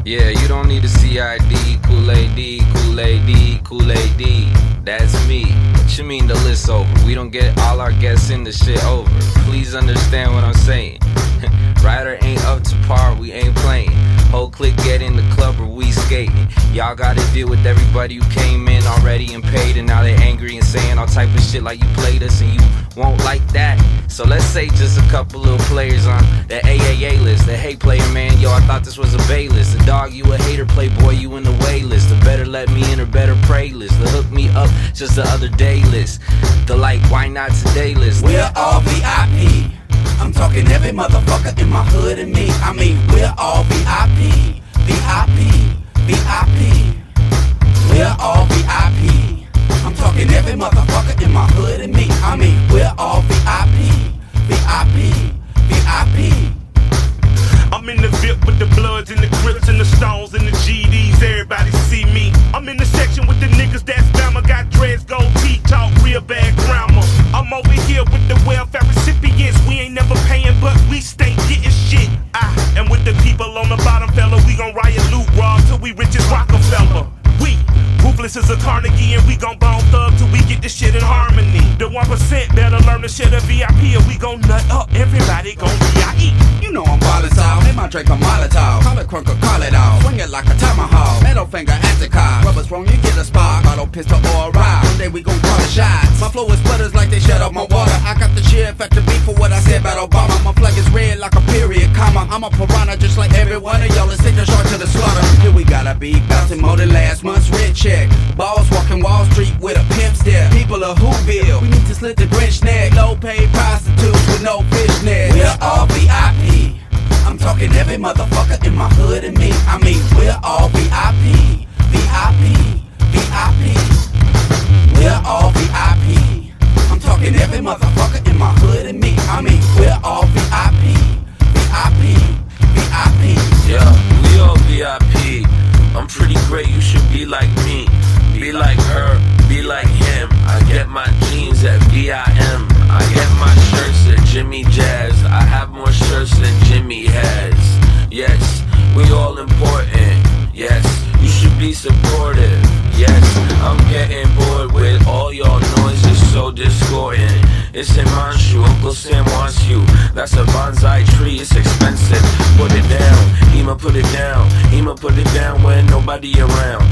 Yeah, you don't need a CID, Kool-Aid-D, Kool-Aid-D, Kool-Aid-D. That's me. What you mean the list over? We don't get all our guests in the shit over. Please understand what I'm saying. Ryder ain't up to par, we ain't playing. Whole clique get in the club or we skating. Y'all gotta deal with everybody who came in already and paid, and now they angry and saying all type of shit like you played us and you won't like that. So let's say just a couple little players on the AAA list. The hey player, man, yo, I thought this was a Bay list. The dog, you a hater, playboy, you in the way list. The better let me in or better pray list. The hook me up just the other day list. The like, why not today list. We're all VIP. I'm talking every motherfucker in my hood and me. I mean, we're all VIP. VIP. VIP. We're all VIP. I'm talking every motherfucker in my hood and me. I mean, we're all VIP. VIP. VIP. I'm in the VIP with the Bloods and the Crips and the Stones and the GDs. Everybody see me. I'm in the section with the niggas that's Bama. Got dreads, gold teeth, talk real bad grammar. I'm over here with the welfare recipients. We ain't never paying, but we stay getting shit. And with the people on the bottom, fella, we gon' riot, loot, rob till we rich as Rockefeller. We ruthless as a Carnegie, and we gon' bone thug till we get this shit in harmony. The 1% better learn to shit a VIP, or we gon' nut up. Everybody gon' be You know I'm volatile. They might drink a Molotov. Call it crunk or call it off. Swing it like a tomahawk. Middle finger at the car. Rubber's wrong, you get a spark. Auto pistol or a ride. One day we gon' call the shots. My flow is sputters like they shut up my water. I got the cheer factor beat for what I said about Obama. My flag is red like a period, comma. I'm a piranha just like every one of y'all. Let's take the short to the slaughter. Here we gotta be bouncing more than last month's rent check. Balls walking Wall Street with a pimp step. People of Whoville, we need to slit the Grinch neck. Low paid prostitutes with no fishnet. We're all VIP. I'm talking every motherfucker in my hood and me. I mean, we're all VIP. VIP. VIP. We're all VIP. I'm talking every motherfucker in my hood and me. I mean, we're all VIP. VIP. VIP. Yeah, we all VIP. I'm pretty great, you should be like me. Be like her, be like him. I get my jeans at VIM. I get my shirts at Jimmy Jazz. I have more shirts than Jimmy has. Yes, we all important. Yes, you should be supportive. Yes, I'm getting bored with all y'all noise, it's so discordant. It's in Manchu, Uncle Sam wants you. That's a bonsai tree, it's expensive. Put it down, I'ma put it down. I'ma put it down when nobody around.